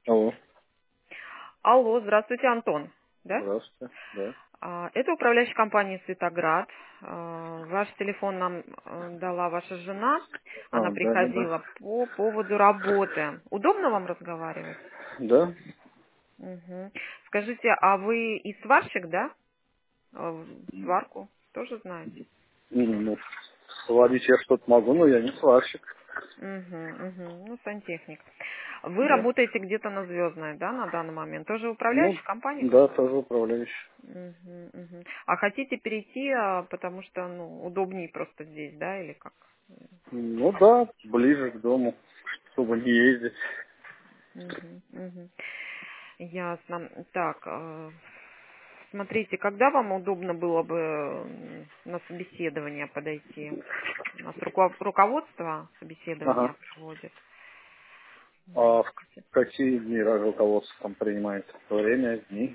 Алло, Алло, здравствуйте, Антон. Да? здравствуйте, да. Это управляющая компания «Светоград». Ваш телефон нам дала ваша жена. Она Да, да, да. приходила по поводу работы. Удобно вам разговаривать? Да? Мгм. Скажите, а вы и сварщик, да? Сварку тоже знаете? Ну, сварить я что-то могу, но я не сварщик. Мгм, мгм. Ну, сантехник. Вы Да. работаете где-то на Звездной, да, на данный момент? Тоже Ну, управляющая компания да, какая-то? тоже управляющий. Мгм, мгм. А хотите перейти, потому что, ну, удобнее просто здесь, да, или как? Ну да, ближе к дому, чтобы не ездить. Мгм, мгм. Ясно. Так, смотрите, когда вам удобно было бы на собеседование подойти? У нас руководство собеседования Ага. проводит. А в Здравствуйте. какие дни руководство там принимает? Время, дни?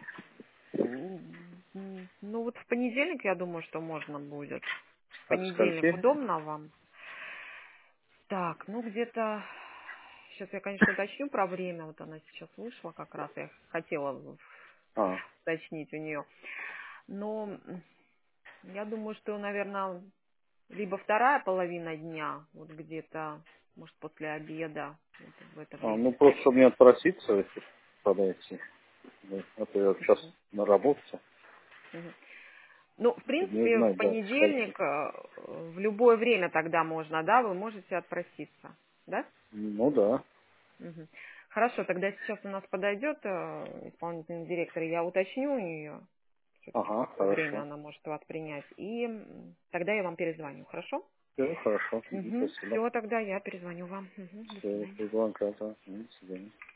Ну вот в понедельник, я думаю, что можно будет. В От понедельник скольки? удобно вам? Так, ну где-то... Сейчас я, конечно, уточню про время. Вот она сейчас вышла как раз. Я хотела А, уточнить у нее. Но я думаю, что, наверное, либо вторая половина дня, вот где-то, может, после обеда, вот в это ну время. просто чтобы не отпроситься, если подойти. Да. А то я вот сейчас Мгм. на работе. Мгм. Ну, в Не принципе, в знаю, да, скольки. понедельник, в любое время тогда можно, да, вы можете отпроситься, да? Ну да. Мгм. Хорошо, тогда сейчас у нас подойдет исполнительный директор, я уточню у нее, все-таки в Ага, какое время хорошо. она может вас принять, и тогда я вам перезвоню, хорошо? Все, хорошо. Угу. Спасибо. Все, тогда я перезвоню вам. Мгм. До Все, свидания. до звонка, да. До свидания.